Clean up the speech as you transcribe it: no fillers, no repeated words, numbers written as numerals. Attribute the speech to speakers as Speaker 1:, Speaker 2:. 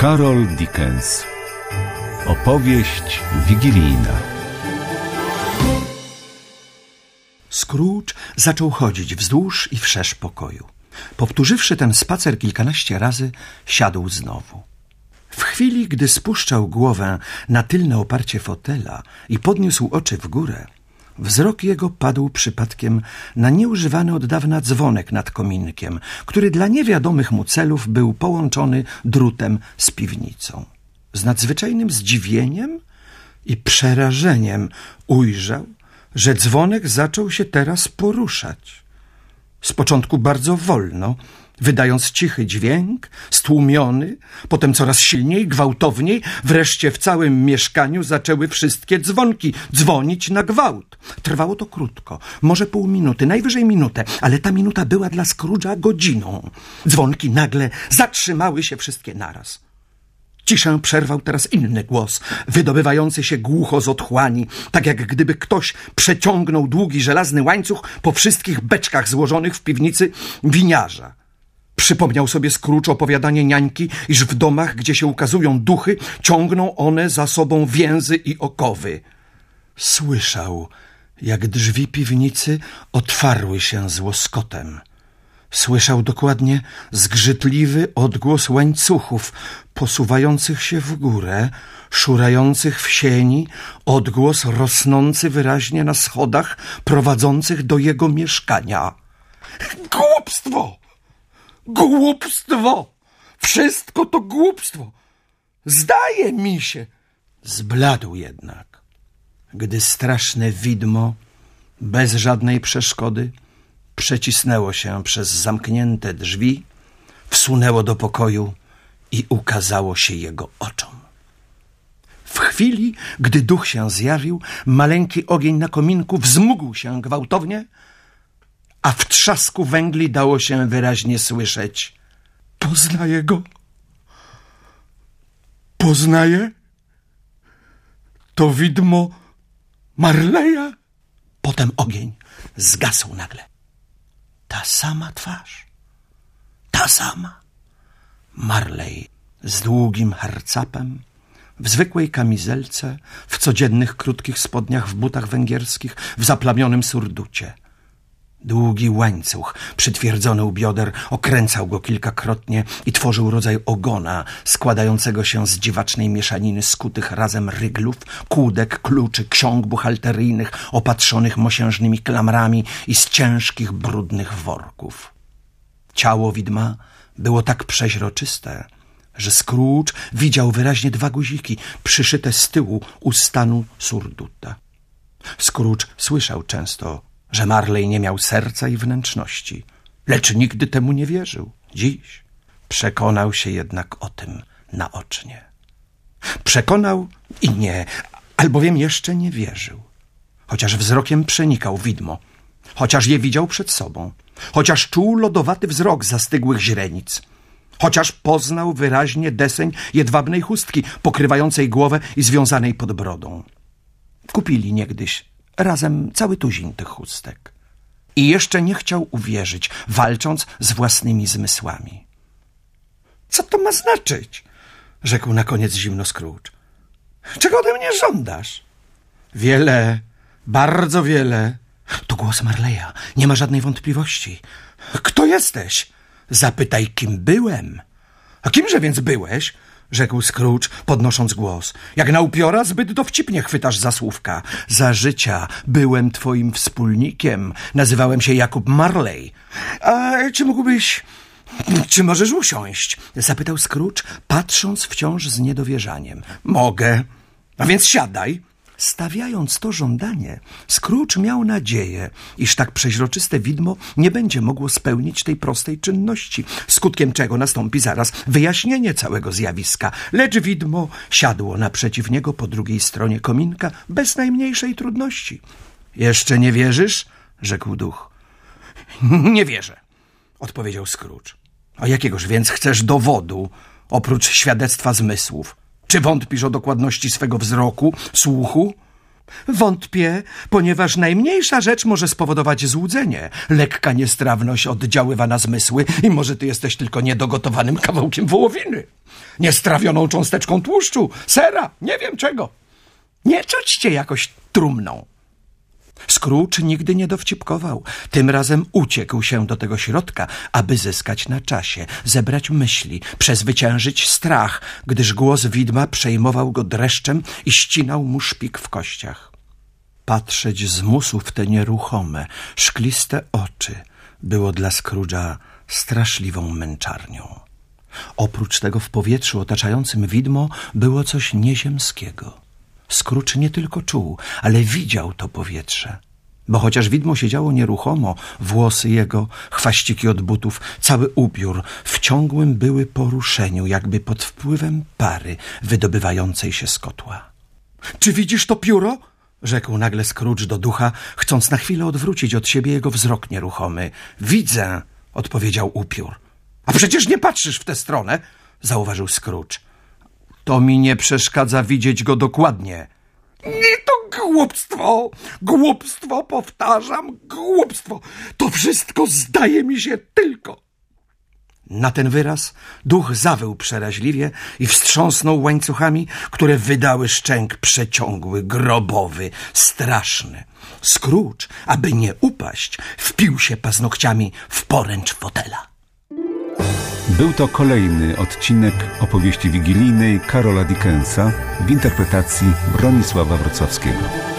Speaker 1: Charles Dickens. Opowieść wigilijna.
Speaker 2: Scrooge zaczął chodzić wzdłuż i wszerz pokoju. Powtórzywszy ten spacer kilkanaście razy, siadł znowu. W chwili, gdy spuszczał głowę na tylne oparcie fotela i podniósł oczy w górę, wzrok jego padł przypadkiem na nieużywany od dawna dzwonek nad kominkiem, który dla niewiadomych mu celów był połączony drutem z piwnicą. Z nadzwyczajnym zdziwieniem i przerażeniem ujrzał, że dzwonek zaczął się teraz poruszać. Z początku bardzo wolno, wydając cichy dźwięk, stłumiony, potem coraz silniej, gwałtowniej, wreszcie w całym mieszkaniu zaczęły wszystkie dzwonki dzwonić na gwałt. Trwało to krótko, może pół minuty, najwyżej minutę, ale ta minuta była dla Scrooge'a godziną. Dzwonki nagle zatrzymały się wszystkie naraz. Ciszę przerwał teraz inny głos, wydobywający się głucho z otchłani, tak jak gdyby ktoś przeciągnął długi żelazny łańcuch po wszystkich beczkach złożonych w piwnicy winiarza. Przypomniał sobie Scrooge opowiadanie niańki, iż w domach, gdzie się ukazują duchy, ciągną one za sobą więzy i okowy. Słyszał, jak drzwi piwnicy otwarły się z łoskotem. Słyszał dokładnie zgrzytliwy odgłos łańcuchów posuwających się w górę, szurających w sieni, odgłos rosnący wyraźnie na schodach prowadzących do jego mieszkania. Głupstwo! Głupstwo! Wszystko to głupstwo! Zdaje mi się! Zbladł jednak, gdy straszne widmo, bez żadnej przeszkody, przecisnęło się przez zamknięte drzwi, wsunęło do pokoju i ukazało się jego oczom. W chwili, gdy duch się zjawił, maleńki ogień na kominku wzmógł się gwałtownie, a w trzasku węgli dało się wyraźnie słyszeć: poznaję go. Poznaję? To widmo Marleya? Potem ogień zgasł nagle. Ta sama twarz. Ta sama. Marley z długim harcapem, w zwykłej kamizelce, w codziennych krótkich spodniach, w butach węgierskich, w zaplamionym surducie. Długi łańcuch przytwierdzony u bioder okręcał go kilkakrotnie i tworzył rodzaj ogona składającego się z dziwacznej mieszaniny skutych razem ryglów, kłódek, kluczy, ksiąg buchalteryjnych opatrzonych mosiężnymi klamrami i z ciężkich, brudnych worków. Ciało widma było tak przeźroczyste, że Scrooge widział wyraźnie dwa guziki przyszyte z tyłu u stanu surduta. Scrooge słyszał często, że Marley nie miał serca i wnętrzności, lecz nigdy temu nie wierzył. Dziś przekonał się jednak o tym naocznie. Przekonał i nie, albowiem jeszcze nie wierzył. Chociaż wzrokiem przenikał widmo, chociaż je widział przed sobą, chociaż czuł lodowaty wzrok zastygłych źrenic, chociaż poznał wyraźnie deseń jedwabnej chustki pokrywającej głowę i związanej pod brodą. Kupili niegdyś razem cały tuzin tych chustek. I jeszcze nie chciał uwierzyć, walcząc z własnymi zmysłami. Co to ma znaczyć? Rzekł na koniec zimno Scrooge. Czego ode mnie żądasz? Wiele, bardzo wiele. To głos Marleya, nie ma żadnej wątpliwości. Kto jesteś? Zapytaj, kim byłem. A kimże więc byłeś? Rzekł Scrooge, podnosząc głos. Jak na upiora zbyt dowcipnie chwytasz za słówka. Za życia byłem twoim wspólnikiem. Nazywałem się Jakub Marley. A czy możesz usiąść? Zapytał Scrooge, patrząc wciąż z niedowierzaniem. Mogę. A więc siadaj. Stawiając to żądanie, Scrooge miał nadzieję, iż tak przeźroczyste widmo nie będzie mogło spełnić tej prostej czynności, skutkiem czego nastąpi zaraz wyjaśnienie całego zjawiska. Lecz widmo siadło naprzeciw niego po drugiej stronie kominka bez najmniejszej trudności. Jeszcze nie wierzysz? Rzekł duch. Nie wierzę, odpowiedział Scrooge. A jakiegoż więc chcesz dowodu, oprócz świadectwa zmysłów? Czy wątpisz o dokładności swego wzroku, słuchu? Wątpię, ponieważ najmniejsza rzecz może spowodować złudzenie. Lekka niestrawność oddziaływa na zmysły i może ty jesteś tylko niedogotowanym kawałkiem wołowiny, niestrawioną cząsteczką tłuszczu, sera, nie wiem czego. Nie czuć cię jakoś trumną. Scrooge nigdy nie dowcipkował. Tym razem uciekł się do tego środka, aby zyskać na czasie, zebrać myśli, przezwyciężyć strach, gdyż głos widma przejmował go dreszczem i ścinał mu szpik w kościach. Patrzeć zmusł w te nieruchome, szkliste oczy było dla Scrooge'a straszliwą męczarnią. Oprócz tego w powietrzu otaczającym widmo było coś nieziemskiego. Scrooge nie tylko czuł, ale widział to powietrze. Bo chociaż widmo siedziało nieruchomo, włosy jego, chwaściki od butów, cały ubiór w ciągłym były poruszeniu, jakby pod wpływem pary wydobywającej się z kotła. — Czy widzisz to pióro? — rzekł nagle Scrooge do ducha, chcąc na chwilę odwrócić od siebie jego wzrok nieruchomy. — Widzę — odpowiedział upiór. — A przecież nie patrzysz w tę stronę — zauważył Scrooge. — To mi nie przeszkadza widzieć go dokładnie. Nie, to głupstwo! Głupstwo, powtarzam, głupstwo! To wszystko zdaje mi się tylko. Na ten wyraz duch zawył przeraźliwie i wstrząsnął łańcuchami, które wydały szczęk przeciągły, grobowy, straszny. Scrooge, aby nie upaść, wpił się paznokciami w poręcz fotela.
Speaker 1: Był to kolejny odcinek opowieści wigilijnej Karola Dickensa w interpretacji Bronisława Wrocławskiego.